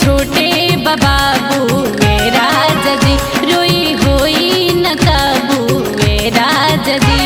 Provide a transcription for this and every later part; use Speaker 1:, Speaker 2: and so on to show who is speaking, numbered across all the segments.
Speaker 1: छोटे बाबू मेरा जजी रोई होई न काबू मेरा जजी।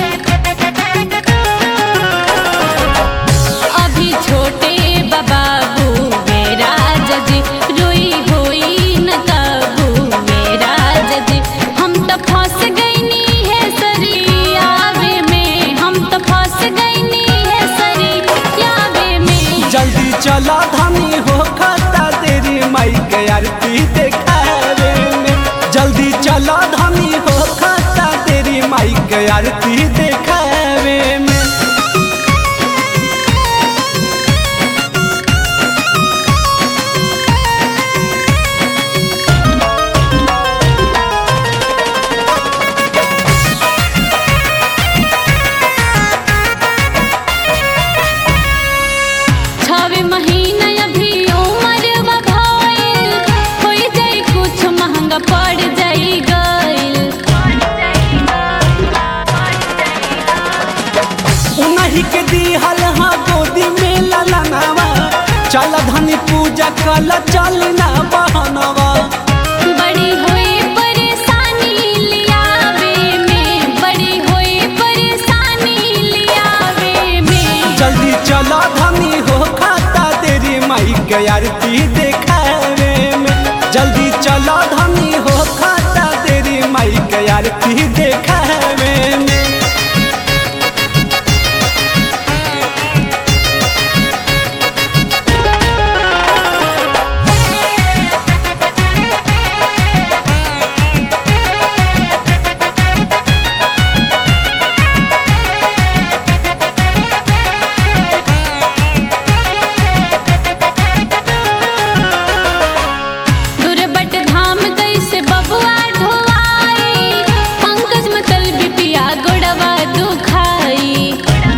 Speaker 1: अभी छोटे बाबू मेरा जजी रोई होई न काबू मेरा जजी। हम तो फंस गईनी है सरियावे में, हम तो फंस गईनी है सरियावे में।
Speaker 2: जल्दी चला धनी हो खाता तेरी माई के आरती देखावे में। जल्दी चला धनी हो खाता तेरी माई के आरती देखावे में।
Speaker 1: छवे महीना अभी उम्र भइल, होई जाई कुछ महंगा पड़ जाई गइल।
Speaker 2: उन्हीं के दिहल हाँ गोदी में ललनावा। चल धनी पूजा कल चल ना बहनवा।
Speaker 1: बड़ी होई परेशानी लियावे में, बड़ी होई परेशानी लियावे में।
Speaker 2: जल्दी चला धनी हो खाता तेरी माई के आरती देखावे में। जल्दी चला धनी हो खाता तेरी माई के आरती देखावे में।
Speaker 1: दुर्बट धाम कैसे बबुआ ढोआई, पंकज मतलबी पिया गोड़वा दुखाई।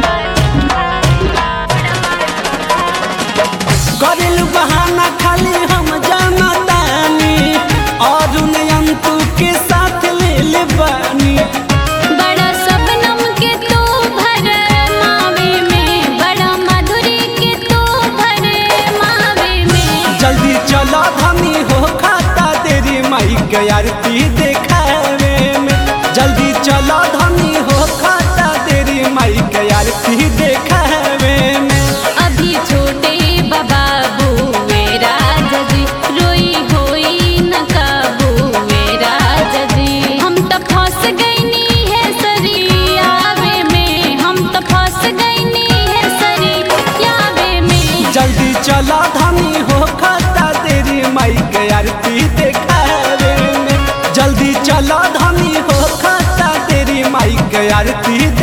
Speaker 2: करेलू बहाना खाली हम जाना तानी, और अंतु के साथ ले ले बानी।
Speaker 1: बड़ा सबनम के तू भर मावे में, बड़ा माधुरी के तू भर मावे में।
Speaker 2: जल्दी चला धनी हो खाता तेरी माई के आरती देखावे में। जल्दी चला धनी हो खाता तेरी माई के आरती देखावे में।
Speaker 1: अभी छोटे बाबू मेरा जजी रोई होई न काबू मेरा जजी। हम तो फंस गईनी है सरियावे में, हम तो फंस गईनी है सरियावे में।
Speaker 2: जल्दी चला धनी हो खाता तेरी माई के आरती देखावे में। जल्दी चला धनी हो खाता तेरी माई के आरती